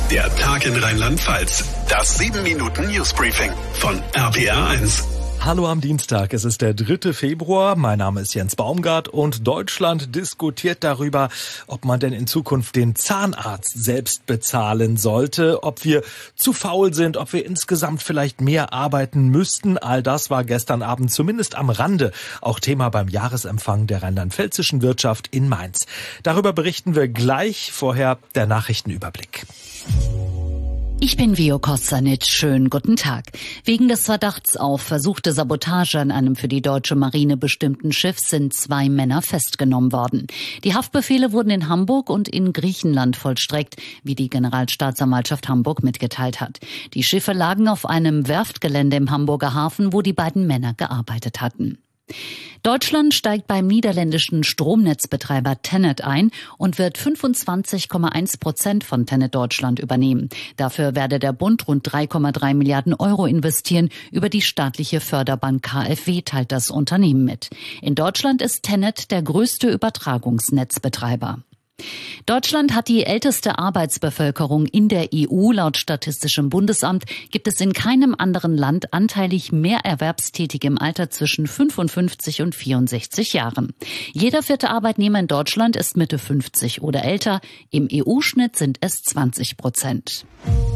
Der Tag in Rheinland-Pfalz. Das 7-Minuten-Newsbriefing von RPR1. Hallo am Dienstag, es ist der 3. Februar, mein Name ist Jens Baumgart und Deutschland diskutiert darüber, ob man denn in Zukunft den Zahnarzt selbst bezahlen sollte, ob wir zu faul sind, ob wir insgesamt vielleicht mehr arbeiten müssten. All das war gestern Abend zumindest am Rande auch Thema beim Jahresempfang der rheinland-pfälzischen Wirtschaft in Mainz. Darüber berichten wir gleich, vorher der Nachrichtenüberblick. Ich bin Vio Kosanic. Schönen guten Tag. Wegen des Verdachts auf versuchte Sabotage an einem für die deutsche Marine bestimmten Schiff sind 2 Männer festgenommen worden. Die Haftbefehle wurden in Hamburg und in Griechenland vollstreckt, wie die Generalstaatsanwaltschaft Hamburg mitgeteilt hat. Die Schiffe lagen auf einem Werftgelände im Hamburger Hafen, wo die beiden Männer gearbeitet hatten. Deutschland steigt beim niederländischen Stromnetzbetreiber TenneT ein und wird 25,1% von TenneT Deutschland übernehmen. Dafür werde der Bund rund 3,3 Milliarden Euro investieren. Über die staatliche Förderbank KfW teilt das Unternehmen mit. In Deutschland ist TenneT der größte Übertragungsnetzbetreiber. Deutschland hat die älteste Arbeitsbevölkerung in der EU. Laut Statistischem Bundesamt gibt es in keinem anderen Land anteilig mehr Erwerbstätige im Alter zwischen 55 und 64 Jahren. Jeder 4. Arbeitnehmer in Deutschland ist Mitte 50 oder älter. Im EU-Schnitt sind es 20%.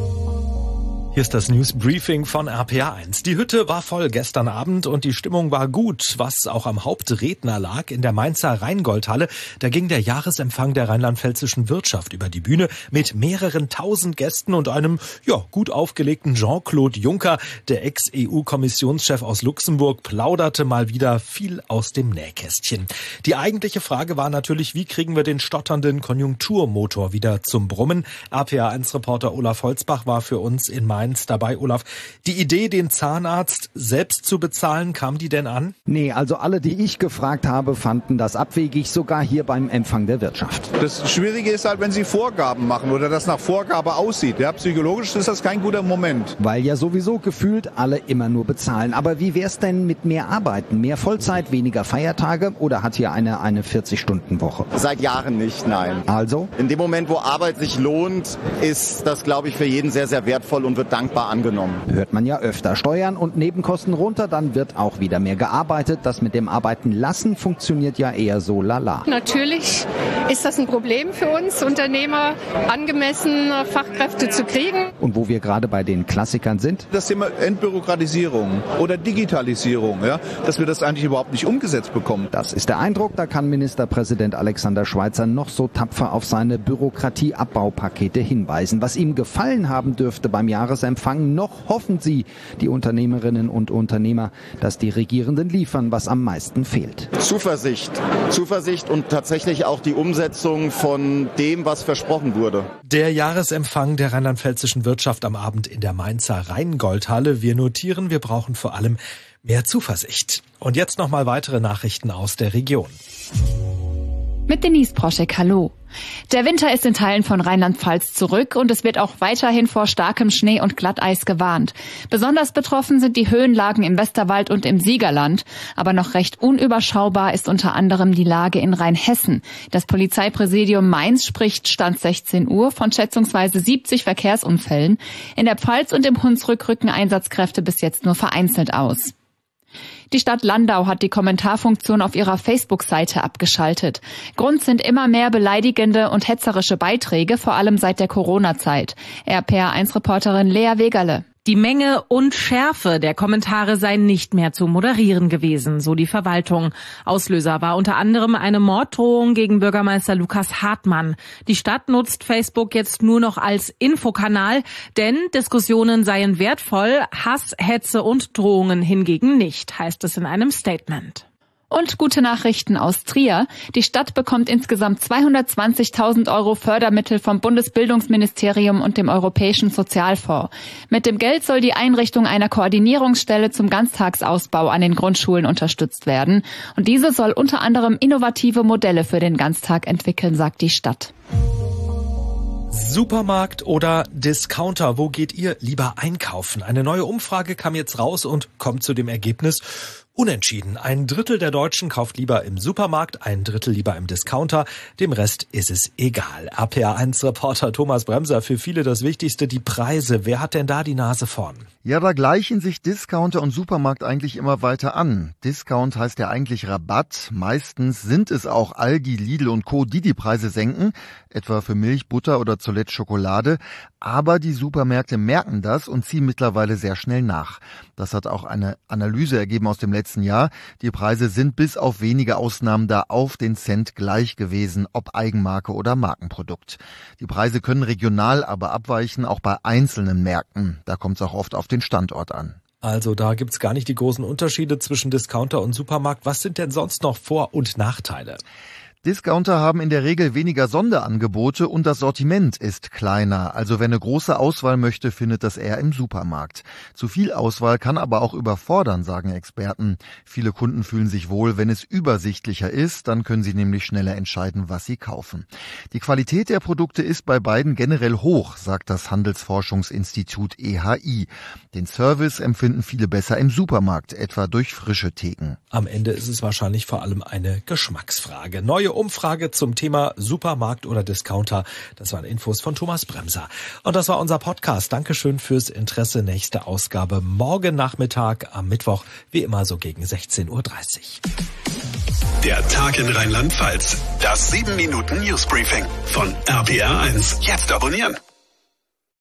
Hier ist das Newsbriefing von RPR1. Die Hütte war voll gestern Abend und die Stimmung war gut, was auch am Hauptredner lag in der Mainzer Rheingoldhalle. Da ging der Jahresempfang der rheinland-pfälzischen Wirtschaft über die Bühne mit mehreren tausend Gästen und einem gut aufgelegten Jean-Claude Juncker. Der Ex-EU-Kommissionschef aus Luxemburg plauderte mal wieder viel aus dem Nähkästchen. Die eigentliche Frage war natürlich, wie kriegen wir den stotternden Konjunkturmotor wieder zum Brummen? RPR1-Reporter Olaf Holzbach war für uns in Mainz dabei. Olaf, die Idee, den Zahnarzt selbst zu bezahlen, kam die denn an? Nee, also alle, die ich gefragt habe, fanden das abwegig, sogar hier beim Empfang der Wirtschaft. Das Schwierige ist halt, wenn Sie Vorgaben machen oder das nach Vorgabe aussieht. Ja, psychologisch ist das kein guter Moment. Weil ja sowieso gefühlt alle immer nur bezahlen. Aber wie wär's denn mit mehr Arbeiten? Mehr Vollzeit, weniger Feiertage oder hat hier eine 40-Stunden-Woche? Seit Jahren nicht, nein. Also? In dem Moment, wo Arbeit sich lohnt, ist das, glaube ich, für jeden sehr, sehr wertvoll und wird dankbar angenommen. Hört man ja öfter. Steuern und Nebenkosten runter, dann wird auch wieder mehr gearbeitet. Das mit dem Arbeiten lassen funktioniert ja eher so lala. Natürlich ist das ein Problem für uns Unternehmer, angemessen Fachkräfte zu kriegen. Und wo wir gerade bei den Klassikern sind? Das Thema Entbürokratisierung oder Digitalisierung, ja, dass wir das eigentlich überhaupt nicht umgesetzt bekommen. Das ist der Eindruck, da kann Ministerpräsident Alexander Schweitzer noch so tapfer auf seine Bürokratieabbaupakete hinweisen. Was ihm gefallen haben dürfte beim Jahresempfang, noch hoffen sie, die Unternehmerinnen und Unternehmer, dass die Regierenden liefern, was am meisten fehlt. Zuversicht und tatsächlich auch die Umsetzung von dem, was versprochen wurde. Der Jahresempfang der rheinland-pfälzischen Wirtschaft am Abend in der Mainzer Rheingoldhalle. Wir notieren, wir brauchen vor allem mehr Zuversicht. Und jetzt nochmal weitere Nachrichten aus der Region. Mit Denise Proschek, hallo. Der Winter ist in Teilen von Rheinland-Pfalz zurück und es wird auch weiterhin vor starkem Schnee und Glatteis gewarnt. Besonders betroffen sind die Höhenlagen im Westerwald und im Siegerland. Aber noch recht unüberschaubar ist unter anderem die Lage in Rheinhessen. Das Polizeipräsidium Mainz spricht Stand 16 Uhr von schätzungsweise 70 Verkehrsunfällen. In der Pfalz und im Hunsrück rücken Einsatzkräfte bis jetzt nur vereinzelt aus. Die Stadt Landau hat die Kommentarfunktion auf ihrer Facebook-Seite abgeschaltet. Grund sind immer mehr beleidigende und hetzerische Beiträge, vor allem seit der Corona-Zeit. RPR1-Reporterin Lea Wegerle. Die Menge und Schärfe der Kommentare seien nicht mehr zu moderieren gewesen, so die Verwaltung. Auslöser war unter anderem eine Morddrohung gegen Bürgermeister Lukas Hartmann. Die Stadt nutzt Facebook jetzt nur noch als Infokanal, denn Diskussionen seien wertvoll, Hass, Hetze und Drohungen hingegen nicht, heißt es in einem Statement. Und gute Nachrichten aus Trier. Die Stadt bekommt insgesamt 220.000 Euro Fördermittel vom Bundesbildungsministerium und dem Europäischen Sozialfonds. Mit dem Geld soll die Einrichtung einer Koordinierungsstelle zum Ganztagsausbau an den Grundschulen unterstützt werden. Und diese soll unter anderem innovative Modelle für den Ganztag entwickeln, sagt die Stadt. Supermarkt oder Discounter, wo geht ihr lieber einkaufen? Eine neue Umfrage kam jetzt raus und kommt zu dem Ergebnis, Unentschieden. Ein Drittel der Deutschen kauft lieber im Supermarkt, ein Drittel lieber im Discounter. Dem Rest ist es egal. RPA1-Reporter Thomas Bremser, für viele das Wichtigste, die Preise. Wer hat denn da die Nase vorn? Ja, da gleichen sich Discounter und Supermarkt eigentlich immer weiter an. Discount heißt ja eigentlich Rabatt. Meistens sind es auch Aldi, Lidl und Co., die Preise senken, etwa für Milch, Butter oder zuletzt Schokolade. Aber die Supermärkte merken das und ziehen mittlerweile sehr schnell nach. Das hat auch eine Analyse ergeben aus dem letzten Jahr. Die Preise sind bis auf wenige Ausnahmen da auf den Cent gleich gewesen, ob Eigenmarke oder Markenprodukt. Die Preise können regional aber abweichen, auch bei einzelnen Märkten. Da kommt es auch oft auf den Standort an. Also da gibt's gar nicht die großen Unterschiede zwischen Discounter und Supermarkt. Was sind denn sonst noch Vor- und Nachteile? Discounter haben in der Regel weniger Sonderangebote und das Sortiment ist kleiner. Also wer eine große Auswahl möchte, findet das eher im Supermarkt. Zu viel Auswahl kann aber auch überfordern, sagen Experten. Viele Kunden fühlen sich wohl, wenn es übersichtlicher ist, dann können sie nämlich schneller entscheiden, was sie kaufen. Die Qualität der Produkte ist bei beiden generell hoch, sagt das Handelsforschungsinstitut EHI. Den Service empfinden viele besser im Supermarkt, etwa durch frische Theken. Am Ende ist es wahrscheinlich vor allem eine Geschmacksfrage. Neue Umfrage zum Thema Supermarkt oder Discounter. Das waren Infos von Thomas Bremser. Und das war unser Podcast. Dankeschön fürs Interesse. Nächste Ausgabe morgen Nachmittag am Mittwoch, wie immer so gegen 16:30 Uhr. Der Tag in Rheinland-Pfalz. Das 7-Minuten-Newsbriefing von RPA1. Jetzt abonnieren.